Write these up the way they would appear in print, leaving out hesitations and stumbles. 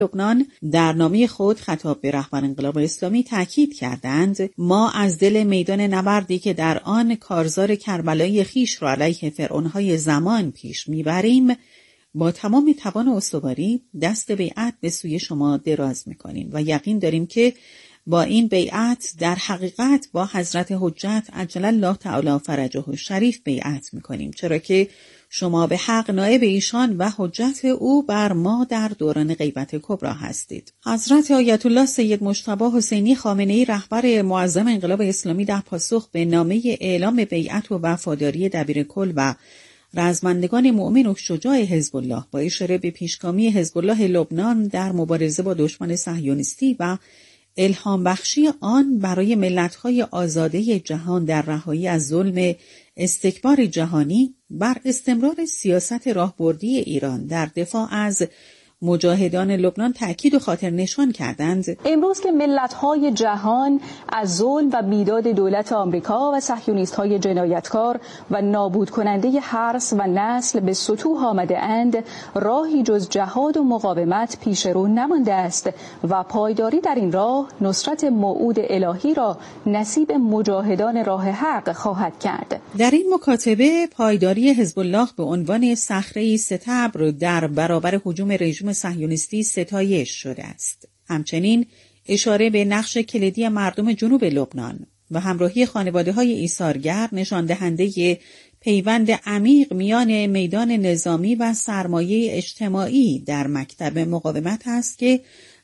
لبنان در نامه خود خطاب به رهبر انقلاب اسلامی تاکید کردند ما از دل میدان نبردی که در آن کارزار کربلایی خیش را علیه فرعونهای زمان پیش میبریم با تمام توان و استواری دست بیعت به سوی شما دراز میکنیم و یقین داریم که با این بیعت در حقیقت با حضرت حجت عجل الله تعالی فرجه الشریف بیعت میکنیم، چرا که شما به حق نائب ایشان و حجت او بر ما در دوران غیبت کبری هستید. حضرت آیت الله سید مجتبی حسینی خامنه‌ای رهبر معظم انقلاب اسلامی در پاسخ به نامه اعلام بیعت و وفاداری دبیر کل و رزمندگان مؤمن و شجاع حزب الله با اشاره به پیشگامی حزب الله لبنان در مبارزه با دشمن صهیونیستی و الهام بخشی آن برای ملت‌های آزاده جهان در رهایی از ظلم استکبار جهانی بر استمرار سیاست راهبردی ایران در دفاع از مجاهدان لبنان تأکید و خاطر نشان کردند. امروز که ملت‌های جهان از ظلم و بیداد دولت آمریکا و صهیونیست‌های جنایتکار و نابود کننده حرث و نسل به سطوح آمده اند، راهی جز جهاد و مقاومت پیش رو نمانده است و پایداری در این راه نصرت موعود الهی را نصیب مجاهدان راه حق خواهد کرد. در این مکاتبه پایداری حزب الله به عنوان صخره‌ای ستبر در برابر هجوم رژیم صهیونیستی ستایش شده است. همچنین اشاره به نقش کلیدی مردم جنوب لبنان و همراهی خانواده‌های ایثارگر نشان دهنده پیوند عمیق میان میدان نظامی و سرمایه اجتماعی در مکتب مقاومت است که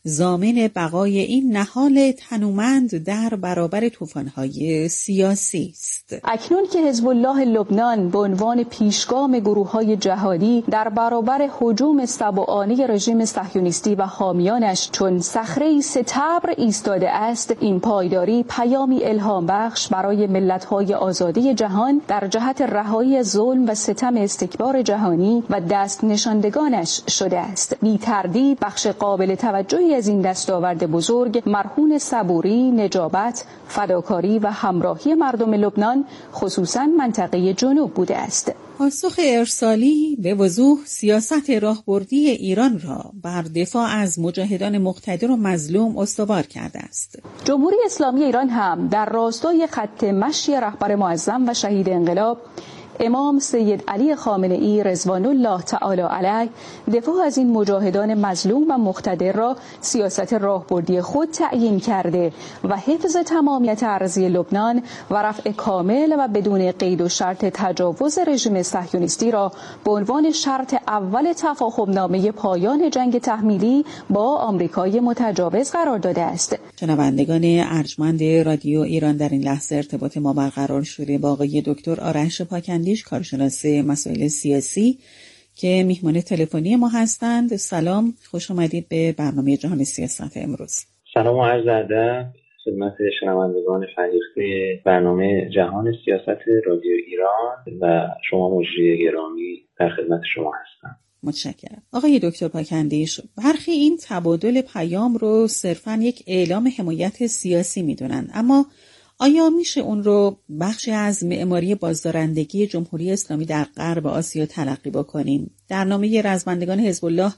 ضامن بقای این نهال تنومند در برابر طوفان‌های سیاسی است. اکنون که حزب الله لبنان به عنوان پیشگام گروه‌های جهادی در برابر هجوم سبعانه رژیم صهیونیستی و حامیانش چون صخره‌ای ستبر ایستاده است، این پایداری پیامی الهام بخش برای ملت‌های آزاده جهان در جهت رهایی ظلم و ستم استکبار جهانی و دست نشاندگانش شده است. بی تردید بخش قابل توجهی از این دستاورد بزرگ مرهون صبوری، نجابت، فداکاری و همراهی مردم لبنان خصوصاً منطقه جنوب بوده است. پاسخ ارسالی به وضوح سیاست راهبردی ایران را بر دفاع از مجاهدان مقتدر و مظلوم استوار کرده است. جمهوری اسلامی ایران هم در راستای خط مشی رهبر معظم و شهید انقلاب امام سید علی خامنه‌ای رضوان الله تعالی علیه دفاع از این مجاهدان مظلوم و مقتدر را سیاست راهبردی خود تعیین کرده و حفظ تمامیت ارضی لبنان و رفع کامل و بدون قید و شرط تجاوز رژیم صهیونیستی را به عنوان شرط اول تفاهمنامه پایان جنگ تحمیلی با آمریکای متجاوز قرار داده است. شنوندگان ارجمند رادیو ایران، در این لحظه ارتباط ما برقرار شده با آقای دکتر آرش پاکندی، کارشناس مسائل سیاسی که میهمان تلفنی ما هستند. سلام، خوش آمدید به برنامه جهان سیاست امروز. سلام و عرض ادب خدمت شنوندگان فریقه برنامه جهان سیاست رادیو ایران و شما مجری گرامی، در خدمت شما هستم. متشکرم. آقای دکتر پاکندیش، برخی این تبادل پیام رو صرفاً یک اعلام حمایت سیاسی میدونن، اما آیا میشه اون رو بخشی از معماری بازدارندگی جمهوری اسلامی در غرب آسیا تلقی بکنیم؟ در نامه رزمندگان حزب الله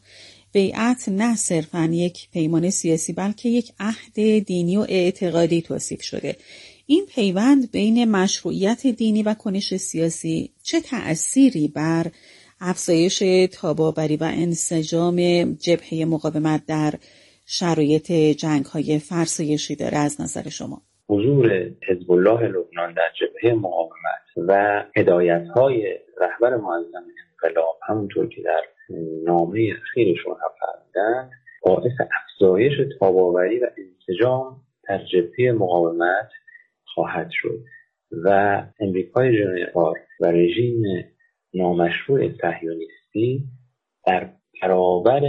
بیعت نه صرفاً یک پیمان سیاسی بلکه یک عهد دینی و اعتقادی توصیف شده. این پیوند بین مشروعیت دینی و کنش سیاسی چه تأثیری بر افزایش تاباوری و انسجام جبهه مقاومت در شرایط جنگ‌های فرسایشی داره از نظر شما؟ حضور حزب الله لبنان در جبهه مقاومت و هدایت‌های رهبر معظم انقلاب همونطور که در نامه اخیرشون هم فرمودند باعث افزایش تاباوری و انسجام در جبهه مقاومت خواهد شد و امریکای جنایتکار و رژیم نامشروع صهیونیستی در برابر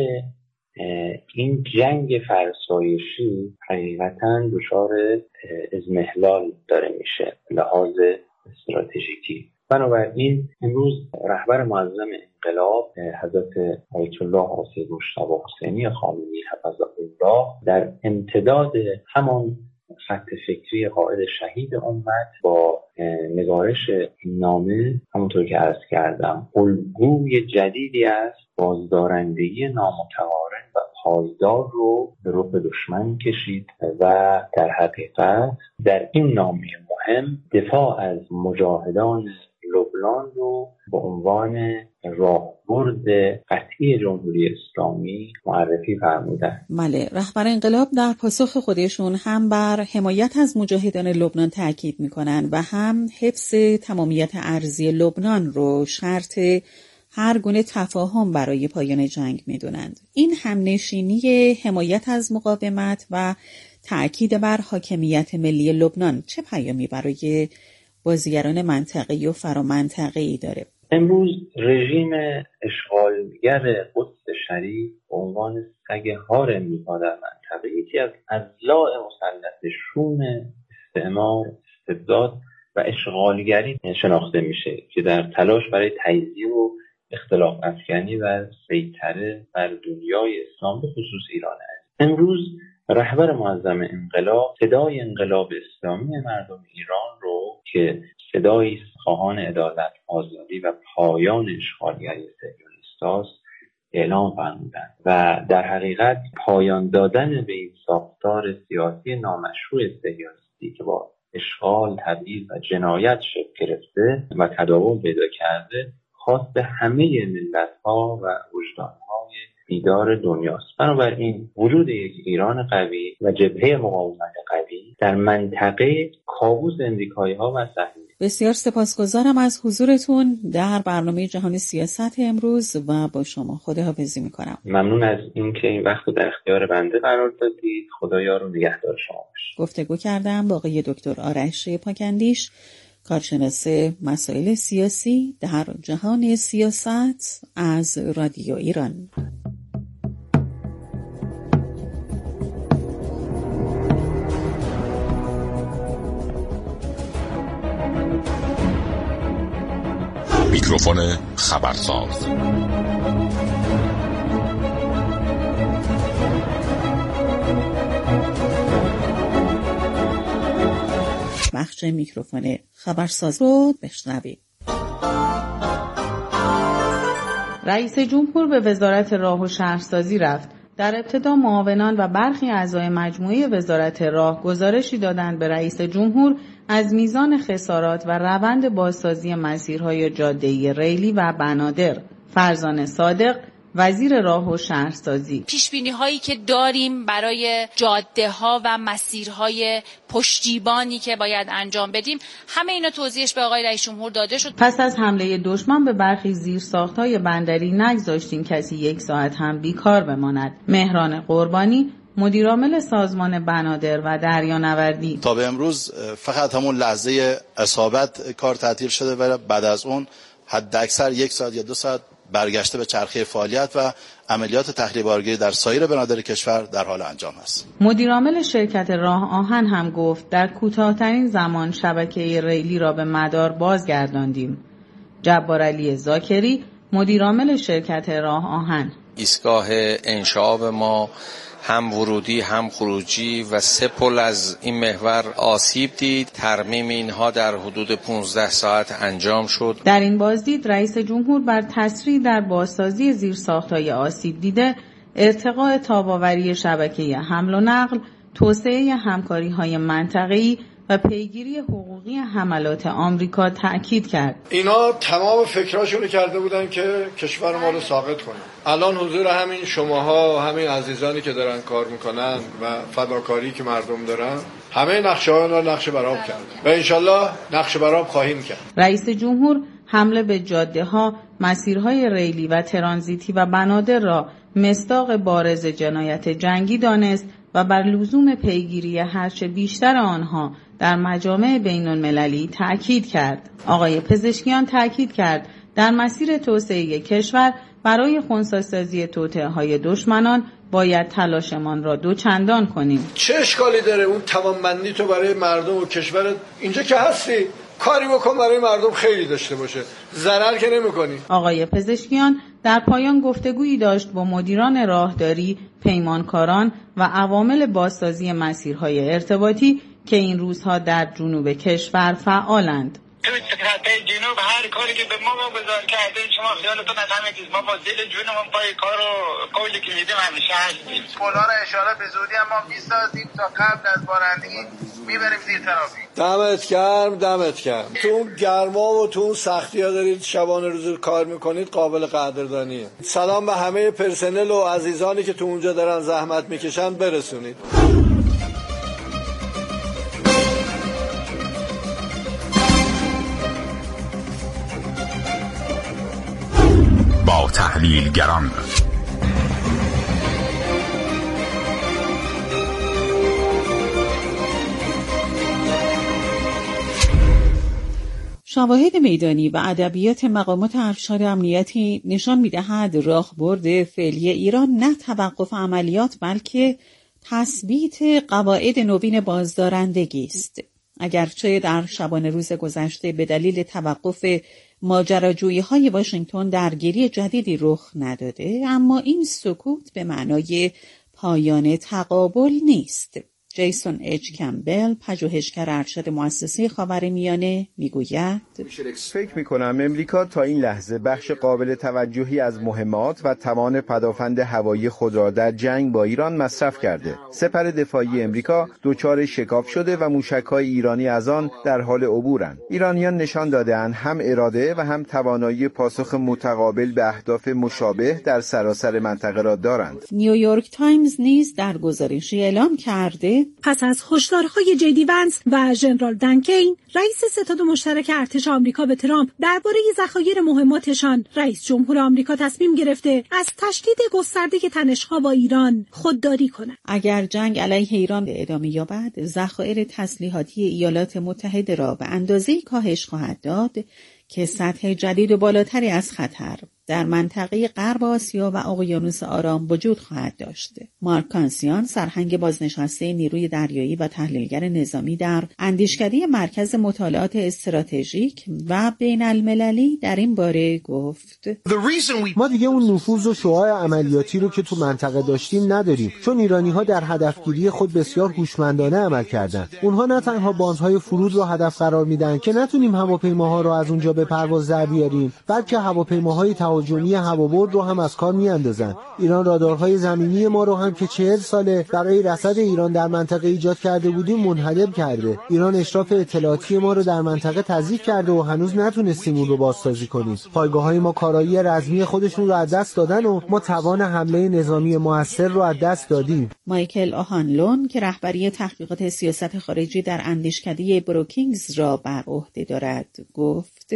این جنگ فرسایشی حقیقتاً دچار اضمحلال داره میشه لحاظ استراتژیکی. بنابراین امروز رهبر معظم انقلاب حضرت آیت الله سید مجتبی حسینی خامنه‌ای حفظه الله در امتداد همان خط فکری قائد شهید امت با نگارش این نامه همونطور که عرض کردم الگوی جدیدی از بازدارندگی نامتقارن و پایدار رو به رخ دشمن کشید و در حقیقت در این نامه مهم دفاع از مجاهدان لبنان رو به عنوان راهبرد قطعی جمهوری اسلامی معرفی فرمودند. بله، رهبر انقلاب در پاسخ خودشون هم بر حمایت از مجاهدان لبنان تاکید میکنن و هم حفظ تمامیت ارضی لبنان رو شرط هر گونه تفاهم برای پایان جنگ میدونند. این همنشینی حمایت از مقاومت و تأکید بر حاکمیت ملی لبنان چه پیامی برای بازیگران منطقه‌ای و فرامنطقه‌ای داره؟ امروز رژیم اشغالگر قدس شریف به عنوان سگ هار امریکا در منطقه یکی از اضلاع مسلط شوم استعمار، استبداد و اشغالگری شناخته میشه که در تلاش برای تجزیه و اختلاف افکنی و سیطره بر دنیای اسلام به خصوص ایران است. امروز رهبر معظم انقلاب صدای انقلاب اسلامی مردم ایران رو که صدای خواهان عدالت، آزادی و پایان اشغالگری صهیونیست است اعلام فرمودند و در حقیقت پایان دادن به این ساختار سیاسی نامشروع صهیونیستی که با اشغال، تبعیض و جنایت شکل گرفته و تداوم پیدا کرده خواست همه ملت‌ها و وجدان‌های بیدار دنیاست. بنابراین وجود یک ایران قوی و جبهه مقاومت قوی در منطقه کابوس امریکایی‌ها و صهیونیست‌ها. بسیار سپاسگزارم از حضورتون در برنامه جهان سیاست امروز و با شما خداحافظی می‌کنم. ممنون از اینکه این وقت رو در اختیار بنده قرار دادید. خدایا رو نگهدار شما باشه. گفتگو کردم با آقای دکتر آرش پاکندیش، کارشناس مسائل سیاسی در جهان سیاست از رادیو ایران. میکروفون خبرساز. بخش میکروفون خبرساز رو بشنوید. رئیس جمهور به وزارت راه و شهرسازی رفت. در ابتدا معاونان و برخی اعضای مجموعه وزارت راه گزارشی دادند به رئیس جمهور از میزان خسارات و روند بازسازی مسیرهای جاده‌ای ریلی و بنادر. فرزانه صادق، وزیر راه و شهرسازی: پیشبینی هایی که داریم برای جاده ها و مسیرهای پشتیبانی که باید انجام بدیم، همه اینا توضیحش به آقای رئیس جمهور داده شد. پس از حمله دشمن به برخی زیرساخت‌های بندری نگذاشتیم کسی یک ساعت هم بیکار بماند. مهران قربانی، مدیرعامل سازمان بنادر و دریانوردی: تا به امروز فقط همون لحظه اصابت کار تعطیل شده و بعد از اون حد اکثر 1 ساعت یا 2 ساعت برگشته به چرخه فعالیت و عملیات تخریب‌آوری در سایر بنادر کشور در حال انجام است. مدیرعامل شرکت راه آهن هم گفت در کوتاه‌ترین زمان شبکه ریلی را به مدار بازگرداندیم. جبارعلی زاکری، مدیرعامل شرکت راه آهن: ایستگاه انشعاب ما هم ورودی هم خروجی و 3 پل از این محور آسیب دید. ترمیم اینها در حدود 15 ساعت انجام شد. در این بازدید رئیس جمهور بر تسریع در بازسازی زیرساخت‌های آسیب دیده، ارتقاء تاب‌آوری شبکه حمل و نقل، توسعه همکاری‌های منطقه‌ای و پیگیری حقوقی حملات آمریکا تأکید کرد. اینا تمام فکراشونو کرده بودن که کشور ما رو ساقط کنن. الان حضور همین شماها، همین عزیزانی که دارن کار میکنن و فداکاری که مردم دارن، همه نقشه‌ها رو نقشه برآب کردن و انشالله نقشه برآب خواهیم کرد. رئیس جمهور حمله به جاده‌ها، مسیرهای ریلی و ترانزیتی و بنادر را مصداق بارز جنایت جنگی دانست و بر لزوم پیگیری هرچه بیشتر آنها در مجامع بین‌المللی تأکید کرد. آقای پزشکیان تأکید کرد در مسیر توسعه کشور برای خنثی‌سازی توطئه‌های دشمنان باید تلاشمان را دوچندان کنیم. چه اشکالی داره اون توانمندی تو برای مردم و کشورت اینجا که هستی کاری بکن برای مردم خیلی داشته باشه، ضرر که نمی‌کنی. آقای پزشکیان در پایان گفتگویی داشت با مدیران راهداری، پیمانکاران و عوامل بازسازی مسیرهای ارتباطی که این روزها در جنوب کشور فعالند. تو خطه جنوب هر کاری که به ما گذار کرده شما خیالتون از همه چیز ما با دل جونمون پای کار و قولی که میدیم همیشه هستیم. مولا را اشاره به زودی اما میسازیم تا قبل از بارندگی میبریم زیر ترافیک. دمت گرم. تو اون گرما و تو اون سختی ها دارید شبانه روز کار میکنید، قابل قدردانیه. سلام به همه پرسنل و عزیزانی که تو اونجا دارن زحمت میکشن برسونید. با تحلیلگران شواهد میدانی و ادبیات مقامات ارشد امنیتی نشان می‌دهد راهبرد فعلی ایران نه توقف عملیات بلکه تثبیت قواعد نوین بازدارندگی است. اگرچه در شبانه روز گذشته به دلیل توقف ماجراجویی‌های واشنگتن درگیری جدیدی رخ نداده، اما این سکوت به معنای پایان تقابل نیست. جیسون اچ کمبل، پژوهشگر ارشد مؤسسه خاورمیانه میگوید: فکر می‌کنم امریکا تا این لحظه بخش قابل توجهی از مهمات و توان پدافند هوایی خود را در جنگ با ایران مصرف کرده. سپر دفاعی امریکا دچار شکاف شده و موشک‌های ایرانی از آن در حال عبورند. ایرانیان نشان داده‌اند هم اراده و هم توانایی پاسخ متقابل به اهداف مشابه در سراسر منطقه را دارند. نیویورک تایمز نیز در گزارشی اعلام کرده پس از هشدارهای جی دی ونس و ژنرال دنکین رئیس ستاد مشترک ارتش آمریکا به ترامپ درباره ذخایر مهماتشان، رئیس جمهور آمریکا تصمیم گرفته از تشدید گسترده تنش‌ها با ایران خودداری کند. اگر جنگ علیه ایران به ادامه یابد، ذخایر تسلیحاتی ایالات متحده را به اندازه‌ای کاهش خواهد داد که سطح جدید و بالاتری از خطر در منطقه غرب آسیا و اقیانوس آرام وجود خواهد داشت. مارک کانسیان، سرهنگ بازنشسته نیروی دریایی و تحلیلگر نظامی در اندیشکده مرکز مطالعات استراتژیک و بین المللی در این باره گفت: ما دیگه اون نفوذ و شعاع عملیاتی رو که تو منطقه داشتیم نداریم، چون ایرانی‌ها در هدفگیری خود بسیار هوشمندانه عمل کردن. اونها نه تنها باندهای فرود رو هدف قرار میدن که نتونیم هواپیماها رو از اونجا به پرواز در بیاریم، بلکه هواپیماهای تهاجمی هوابرد رو هم از کار میاندازن. ایران رادارهای زمینی ما رو هم که 40 ساله برای رصد ایران در منطقه ایجاد کرده بودیم منهدم کرده. ایران اشراف اطلاعاتی ما رو در منطقه تضعیف کرده و هنوز نتونستیم اون رو بازسازی کنیم. پایگاه‌های ما کارایی رزمی خودشون رو از دست دادن و ما توان حمله نظامی موثر رو از دست دادیم. مایکل آهانلون که رهبری تحقیقات سیاست خارجی در اندیشکده بروکینگز را بر عهده دارد گفت: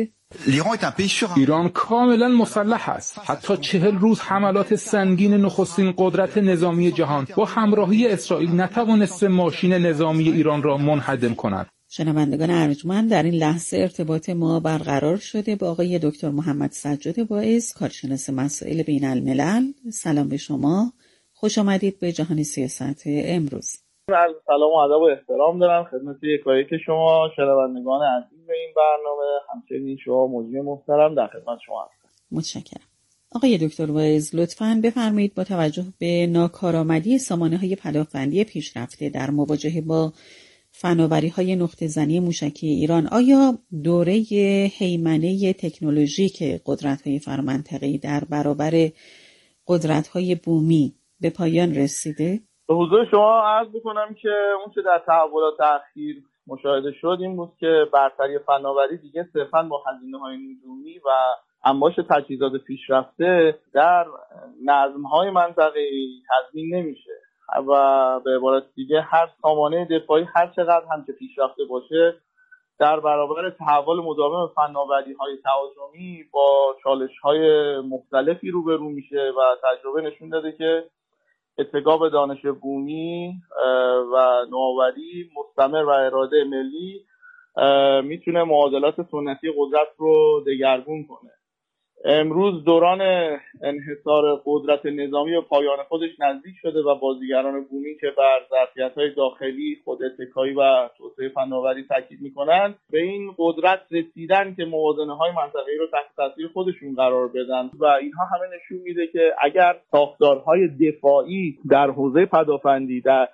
ایران کاملا مسلح است. حتی 40 روز حملات سنگین نخستین قدرت نظامی جهان با همراهی اسرائیل نتوانست ماشین نظامی ایران را منهدم کند. شنوندگان ارجمند، در این لحظه ارتباط ما برقرار شده با آقای دکتر محمد سجاد واعظ، کارشناس مسائل بین الملل. سلام به شما، خوش آمدید به جهان سیاست امروز. عرض سلام و ادب و احترام دارم خدمت یکایک شما شنوندگان عزیز به این برنامه، همچنین شما مجری محترم در خدمت شما هستم. متشکرم. آقای دکتر واعظ، لطفاً بفرمایید با توجه به ناکارآمدی سامانه‌های پدافندی پیشرفته در مواجهه با فناوری‌های نقطه‌زنی موشکی ایران، آیا دوره هیمنه تکنولوژیک قدرت‌های فرامنطقه‌ای در برابر قدرت‌های بومی به پایان رسیده؟ به حضور شما عرض بکنم که اون چه در تحولات اخیر مشاهده شد این بود که برتری فناوری دیگه صرفاً با هزینه‌های نجومی و انباش تجهیزات پیشرفته در نظم‌های منطقه‌ای تضمین نمیشه و به عبارت دیگه هر سامانه دفاعی هر چقدر هم که پیشرفته باشه در برابر تحول مداوم فناوری‌های تهاجمی با چالش‌های مختلفی روبرو میشه و تجربه نشون داده که اتکا به دانش بومی و نوآوری مستمر و اراده ملی میتونه معادلات سنتی قدرت رو دگرگون کنه. امروز دوران انحصار قدرت نظامی به پایان خودش نزدیک شده و بازیگران بومی که بر ظرفیت‌های داخلی خود اتکایی و توسعه فناوری تاکید می‌کنند به این قدرت رسیدن که موازنه‌های منطقه‌ای رو تحت تاثیر خودشون قرار بدن و اینها همه نشون میده که اگر ساختارهای دفاعی در حوزه پدافندی در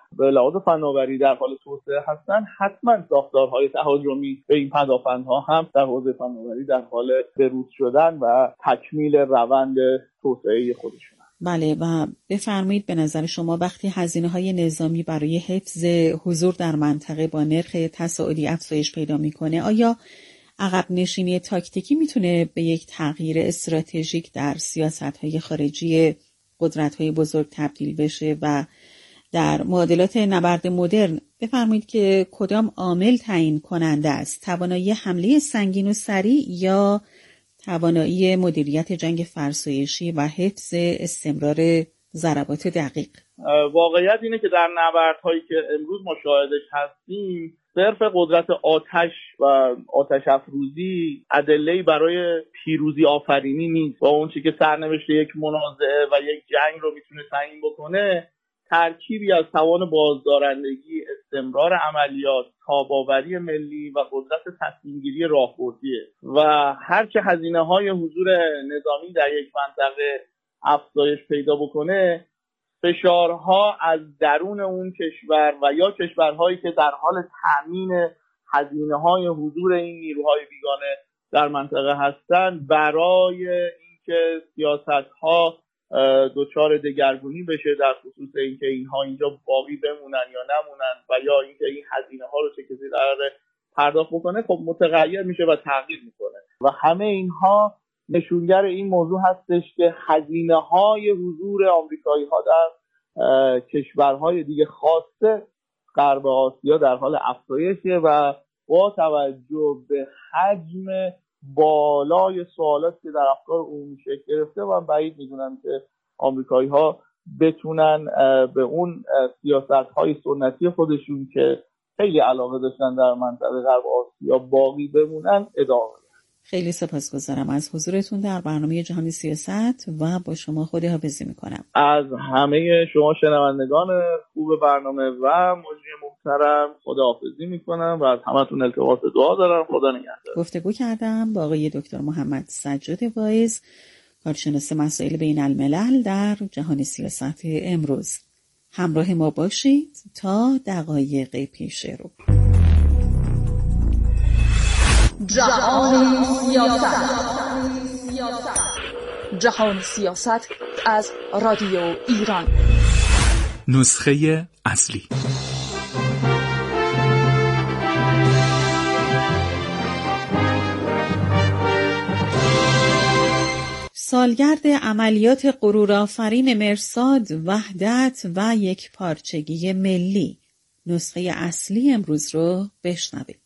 به لحاظ فناوری در حال توسعه هستن، حتما ساختارهای تهاجمی به این پدافندها هم در حوزه فناوری در حال بروز شدن و تکمیل روند توسعه خودشون. بله، و بفرمایید به نظر شما وقتی هزینه‌های نظامی برای حفظ حضور در منطقه با نرخ تصاعدی افزایش پیدا می‌کنه، آیا عقب نشینی تاکتیکی میتونه به یک تغییر استراتژیک در سیاست‌های خارجی قدرت‌های بزرگ تبدیل بشه و در معادلات نبرد مدرن بفرمایید که کدام عامل تعیین کننده است؟ توانایی حمله سنگین و سریع یا توانایی مدیریت جنگ فرسایشی و حفظ استمرار ضربات دقیق؟ واقعیت اینه که در نبردهایی که امروز ما شاهدش هستیم، صرف قدرت آتش و آتش افروزی ادله‌ای برای پیروزی آفرینی نیست و اون چیزی که سرنوشت یک منازعه و یک جنگ رو میتونه تعیین بکنه ترکیبی از توان بازدارندگی، استمرار عملیات، تاب‌آوری ملی و قدرت تصمیم‌گیری راهبردیه و هرچه هزینه‌های حضور نظامی در یک منطقه افزایش پیدا بکنه، فشارها از درون اون کشور و یا کشورهایی که در حال تامین هزینه‌های حضور این نیروهای بیگانه در منطقه هستند برای اینکه سیاست‌ها دچار دگرگونی بشه در خصوص اینکه اینها اینجا باقی بمونن یا نمونن و یا اینکه این هزینه‌ها رو چه کسی قراره پرداخت بکنه، خب متغیر میشه و تغییر میکنه و همه اینها نشونگر این موضوع هستش که هزینه‌های حضور آمریکایی‌ها در کشورهای دیگه خاصه غرب آسیا در حال افزایشه و با توجه به حجم بالای سوالاتی که در افکار عمومی شکل گرفته و بعید میدونم که آمریکایی‌ها بتونن به اون سیاست‌های سنتی خودشون که خیلی علاقه داشتن در منطقه غرب آسیا باقی بمونن ادامه. خیلی سپاسگزارم از حضورتون در برنامه جهان سیاست و با شما خداحافظی میکنم. از همه شما شنوندگان خوب برنامه و مجری محترم خداحافظی میکنم و از همتون التماس دعا دارم. خدا نگهدار. گفتگو کردم با آقای دکتر محمد سجاد واعظ، کارشناس مسائل بین الملل در جهان سیاست امروز. همراه ما باشید تا دقایق پیش رو. جهان سیاست. جهان سیاست از رادیو ایران. نسخه اصلی. سالگرد عملیات غرورآفرین مرصاد، وحدت و یک پارچگی ملی. نسخه اصلی امروز رو بشنوید.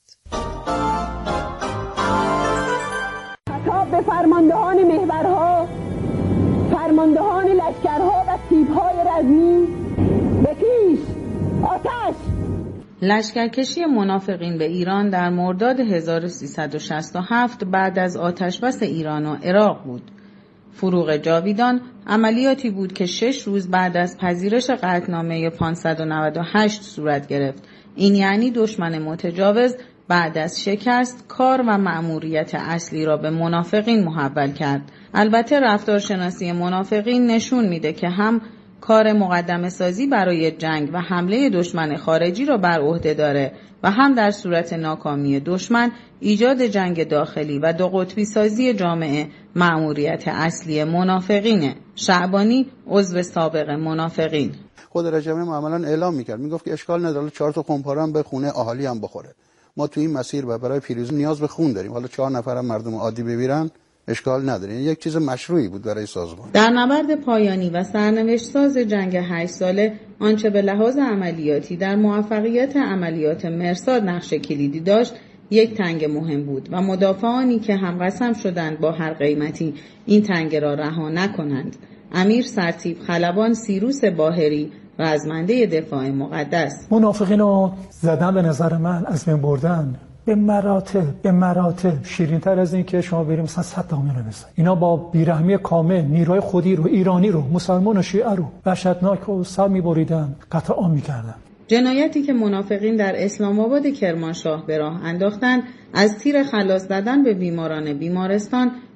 خطاب به فرماندهان محورها، فرماندهان لشکرها و تیپ‌های رزمی، به پیش آتش! لشکرکشی منافقین به ایران در مرداد 1367 بعد از آتشبس ایران و عراق بود. فروغ جاویدان عملیاتی بود که 6 روز بعد از پذیرش قطعنامه 598 صورت گرفت. این یعنی دشمن متجاوز بعد از شکست کار و مأموریت اصلی را به منافقین محول کرد. البته رفتارشناسی منافقین نشون میده که هم کار مقدمه سازی برای جنگ و حمله دشمن خارجی را بر عهده داره و هم در صورت ناکامی دشمن ایجاد جنگ داخلی و دو قطبی سازی جامعه مأموریت اصلی منافقینه. شعبانی عضو سابق منافقین. خود رجب معمولا اعلام میکرد، میگفت که اشکال نداره 4 تا خمپاره هم به خونه اهالی هم بخوره. ما تو این مسیر و برای پیروزی نیاز به خون داریم. حالا 4 نفر هم مردم عادی ببیرن اشکال نداره. یعنی یک چیز مشروعی بود برای سازمان. در نبرد پایانی و سرنوشت ساز جنگ 8 ساله آنچه به لحاظ عملیاتی در موفقیت عملیات مرصاد نقش کلیدی داشت یک تنگ مهم بود و مدافعانی که هم قسم شدند با هر قیمتی این تنگ را رها نکنند. امیر سرتیپ خلبان سیروس باهری رزمنده دفاع مقدس. منافقین رو زدن به نظر من از بین بردن به مراتب شیرین‌تر از این که شما بریم مثلا صدام رو بزنید. اینا با بیرحمی کامل نیروی خودی رو، ایرانی رو، مسلمان و شیعه رو وحشتناک و سر می‌بریدن، قطع عام می‌کردن. جنایتی که منافقین در اسلام آباد کرمانشاه به راه انداختند از تیر خلاص دادن به بیماران بیمارستان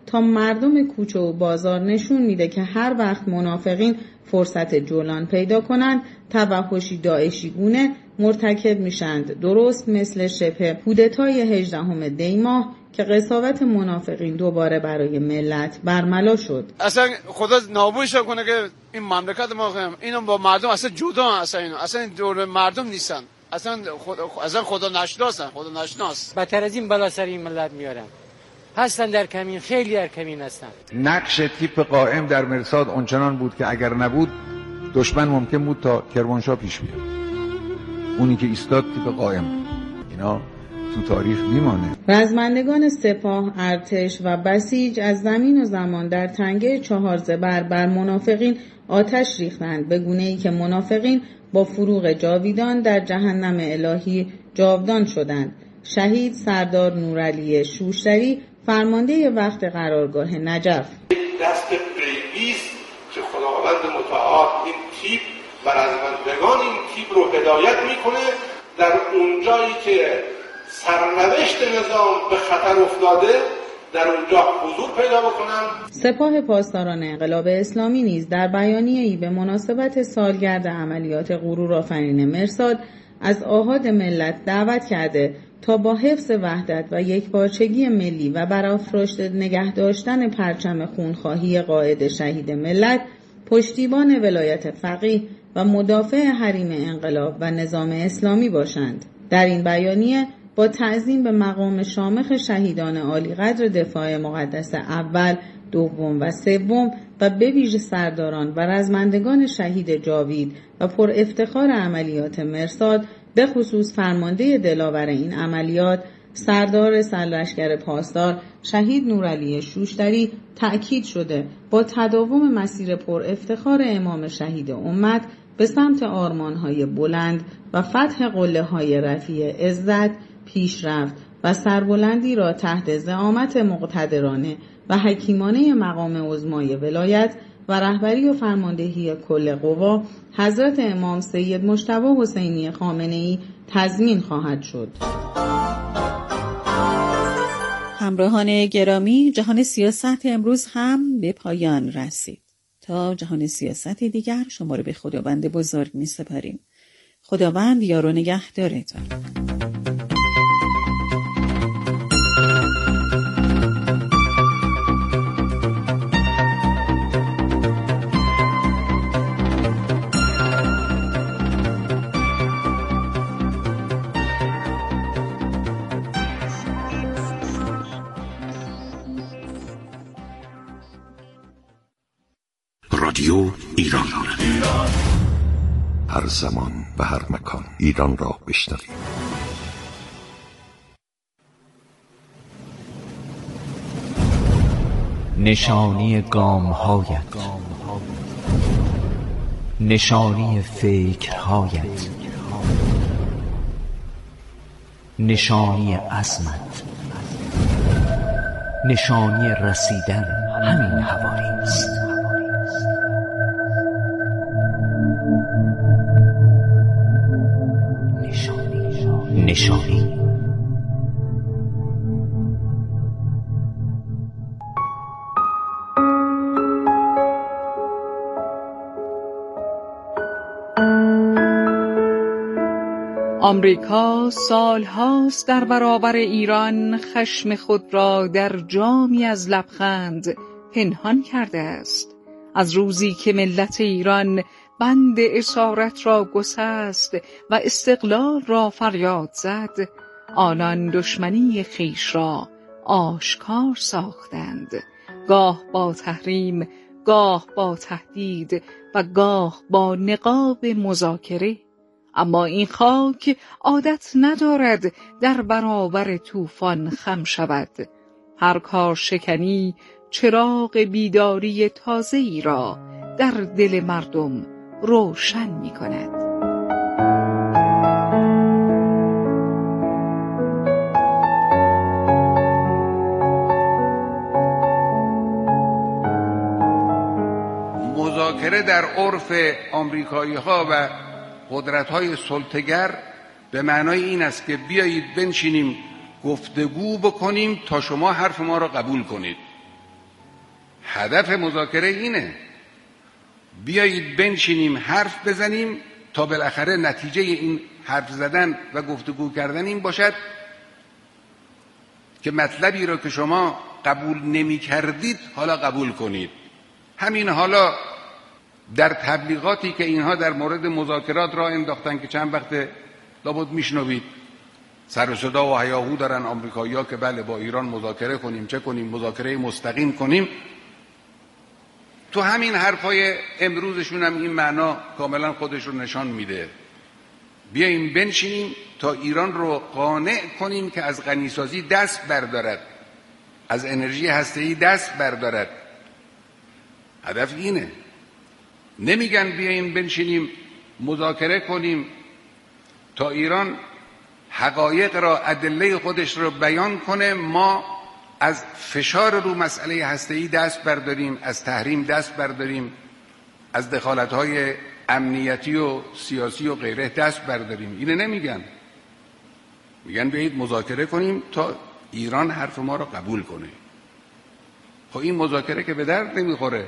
تا مردم کوچه و بازار نشون میده که هر وقت منافقین فرصت جولان پیدا کنند توحشی داعشی گونه مرتکب میشند، درست مثل شبه کودتای 18 دی ماه که قساوت منافقین دوباره برای ملت برملا شد. اصلا خدا نابودش کنه که این مملکت ما اینو با مردم اصلا جدا، اصلا دور مردم نیستن، اصلا خدا نشناس. بدتر از این بلا سر این ملت میارن. هستن در کمین، خیلی در کمین هستن. نقش تیپ قائم در مرصاد اونچنان بود که اگر نبود دشمن ممکن بود تا کرمانشاه پیش بیاد. اونی که ایستاد تیپ قائم بود. اینا تو تاریخ میمانه. رزمندگان سپاه، ارتش و بسیج از زمین و زمان در تنگه 4 زبر بر منافقین آتش ریختند، به گونه‌ای که منافقین با فروغ جاویدان در جهنم الهی جاودان شدند. شهید سردار نورعلی شوشتری، فرمانده وقت قرارگاه نجف: دست غیبیست که خداوند متعال این تیپ و رزمندگان این تیپ رو هدایت میکنه در اونجایی که سرنوشت نظام به خطر افتاده در اونجا حضور پیدا بکنن. سپاه پاسداران انقلاب اسلامی نیز در بیانیه‌ای به مناسبت سالگرد عملیات غرورآفرین مرصاد از آحاد ملت دعوت کرده تا با حفظ وحدت و یکپارچگی ملی و برافراشته نگه داشتن پرچم خونخواهی قائد شهید ملت، پشتیبان ولایت فقیه و مدافع حریم انقلاب و نظام اسلامی باشند. در این بیانیه با تعظیم به مقام شامخ شهیدان عالی قدر دفاع مقدس اول، دوم و سوم و به ویژه سرداران و رزمندگان شهید جاوید و پر افتخار عملیات مرصاد، به خصوص فرمانده دلاور این عملیات سردار سرلشکر پاسدار شهید نورعلی شوشتری، تأکید شده با تداوم مسیر پر افتخار امام شهید امت به سمت آرمان‌های بلند و فتح قله‌های رفیع عزت، پیشرفت و سربلندی را تحت زعامت مقتدرانه و حکیمانه مقام عظمای ولایت و رهبری و فرماندهی کل قوا حضرت امام سید مجتبی حسینی خامنه‌ای تضمین خواهد شد. همراهان گرامی، جهان سیاست امروز هم به پایان رسید. تا جهان سیاست دیگر شما رو به خداوند بزرگ می سپاریم. خداوند یار و نگهدارتان. رادیو ایران، هر زمان و هر مکان ایران را بشنوید. نشانی گام‌هایت، نشانی فکرهایت، نشانی عزمت، نشانی رسیدن همین حوالی است. نشانی آمریکا سالهاست در برابر ایران خشم خود را در جامی از لبخند پنهان کرده است. از روزی که ملت ایران بند اسارت را گسست و استقلال را فریاد زد، آنان دشمنی خویش را آشکار ساختند، گاه با تحریم، گاه با تهدید و گاه با نقاب مذاکره. اما این خاک عادت ندارد در برابر طوفان خم شود. هر کار شکنی چراغ بیداری تازه‌ای را در دل مردم روشن می کند. مذاکره در عرف آمریکایی ها و قدرت های سلطه‌گر به معنای این است که بیایید بنشینیم گفتگو بکنیم تا شما حرف ما را قبول کنید. هدف مذاکره اینه بیایید بنشینیم حرف بزنیم تا بالاخره نتیجه این حرف زدن و گفتگو کردن این باشد که مطلبی را که شما قبول نمی کردید حالا قبول کنید. همین حالا در تبلیغاتی که اینها در مورد مذاکرات را انداختن که چند وقت لابد میشنوید سر و صدا و هیاهو دارن آمریکایی‌ها که بله با ایران مذاکره کنیم، چه کنیم، مذاکره مستقیم کنیم. تو همین حرفای امروزشون هم این معنا کاملا خودش رو نشان میده. بیاییم بنشینیم تا ایران رو قانع کنیم که از غنیسازی دست بردارد، از انرژی هسته‌ای دست بردارد. هدف اینه. نمیگن بیاییم بنشینیم مذاکره کنیم تا ایران حقایق را، ادله خودش را بیان کنه، ما از فشار رو مسئله هسته‌ای دست برداریم، از تحریم دست برداریم، از دخالت‌های امنیتی و سیاسی و غیره دست برداریم. اینه نمیگن. میگن بیایید مذاکره کنیم تا ایران حرف ما را قبول کنه. خب این مذاکره که به درد نمیخوره،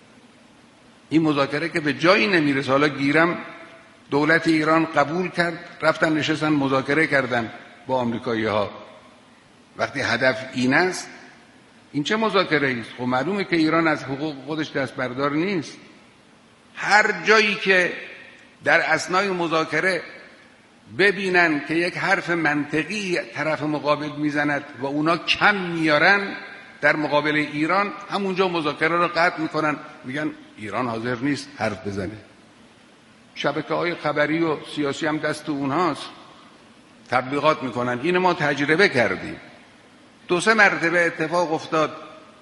این مذاکره که به جایی نمیرسه. حالا گیرم دولت ایران قبول کرد، رفتن نشستن مذاکره کردن با آمریکایی‌ها. وقتی هدف این است، این چه مذاکره است؟ خب معلومه که ایران از حقوق خودش دست بردار نیست. هر جایی که در اثنای مذاکره ببینن که یک حرف منطقی طرف مقابل میزند و اونا کم میارن در مقابل ایران، همونجا مذاکره رو قطع میکنن، میگن ایران حاضر نیست حرف بزنه. شبکه‌های خبری و سیاسی هم دست اونهاست، تبلیغات میکنن. این ما تجربه کردیم. 2-3 مرتبه اتفاق افتاد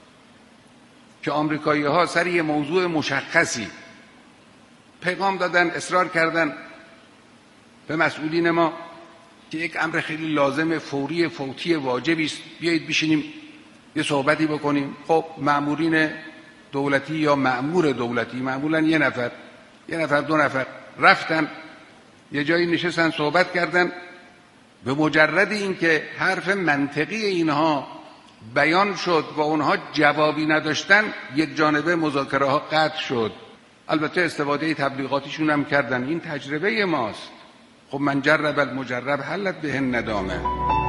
که آمریکایی‌ها سر یه موضوع مشخصی پیغام دادن، اصرار کردن به مسئولین ما که یک امر خیلی لازم، فوری، فوتی، واجبی است، بیایید بشینیم یه صحبتی بکنیم. خب مأمورین دولتی یا مأمور دولتی، معمولا یه نفر 2 نفر رفتن یه جایی نشستن صحبت کردن. به مجرد اینکه حرف منطقی اینها بیان شد و اونها جوابی نداشتن، یک جانبه مذاکره ها قطع شد. البته استفاده تبلیغاتیشون هم کردن. این تجربه ماست. خب من جرب المجرب حلت به ندامه.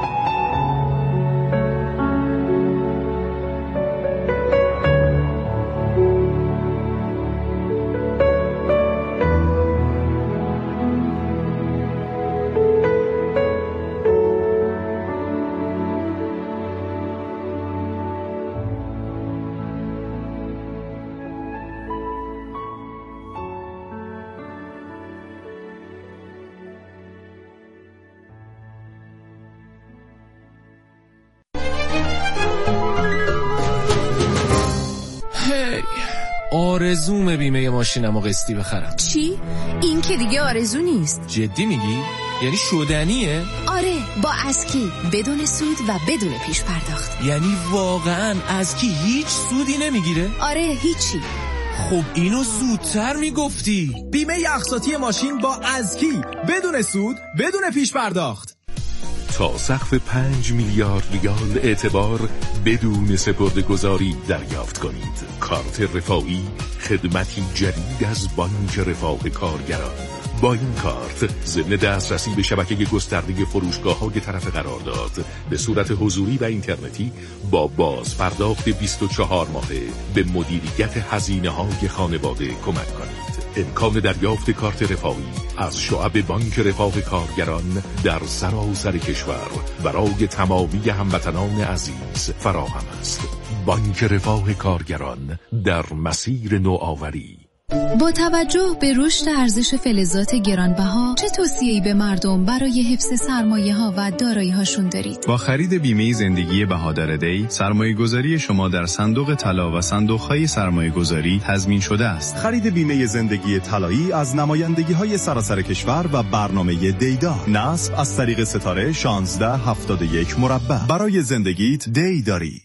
آرزوم بیمه ماشینمو قسطی بخرم. چی؟ این که دیگه آرزو نیست. جدی میگی؟ یعنی شدنیه؟ آره، با اسکی، بدون سود و بدون پیش پرداخت. یعنی واقعا اسکی هیچ سودی نمیگیره؟ آره، هیچی. خب اینو زودتر میگفتی. بیمه اقساطی ماشین با اسکی، بدون سود، بدون پیش پرداخت. تا سقف 5 میلیارد ریال اعتبار بدون سپرده‌گذاری دریافت کنید. کارت رفاهی، خدمتی جدید از بانک رفاه کارگران. با این کارت ضمن دسترسی به شبکه گسترده فروشگاه‌های طرف قرارداد به صورت حضوری و اینترنتی با باز پرداخت 24 ماهه به مدیریت هزینه‌های خانواده کمک کنید. امکان دریافت کارت رفاهی از شعب بانک رفاه کارگران در سراسر کشور برای تمامی هموطنان عزیز فراهم است. بانک رفاه کارگران در مسیر نوآوری. با توجه به رشد ارزش فلزات گرانبها، چه توصیه‌ای به مردم برای حفظ سرمایه‌ها و دارایی‌هاشون دارید؟ با خرید بیمه زندگی بهادر دی، سرمایه‌گذاری شما در صندوق طلا و صندوق‌های سرمایه‌گذاری تضمین شده است. خرید بیمه زندگی طلایی از نمایندگی‌های سراسر کشور و برنامه دیدا. نصب از طریق ستاره 1671 مربع. برای زندگیت دی داری.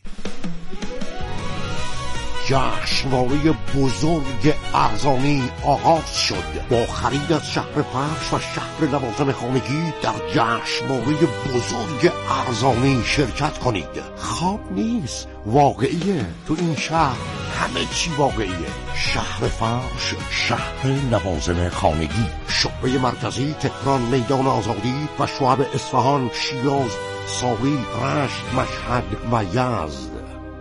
جشنواره بزرگ ارزانی آغاز شد. با خرید از شهر فرش و شهر لوازم خانگی در جشنواره بزرگ ارزانی شرکت کنید. خواب نیست، واقعیه. تو این شهر همه چی واقعیه. شهر فرش، شهر لوازم خانگی، شعبه مرکزی تهران، میدان آزادی و شعب اصفهان، شیراز، ساوی، رشت، مشهد و یزد.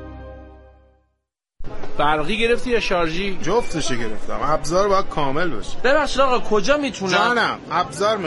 برقی گرفتی یا شارژی؟ جفتشو گرفتم. ابزار باید کامل باشه. ببخشید آقا کجا میتونم؟ جانم ابزار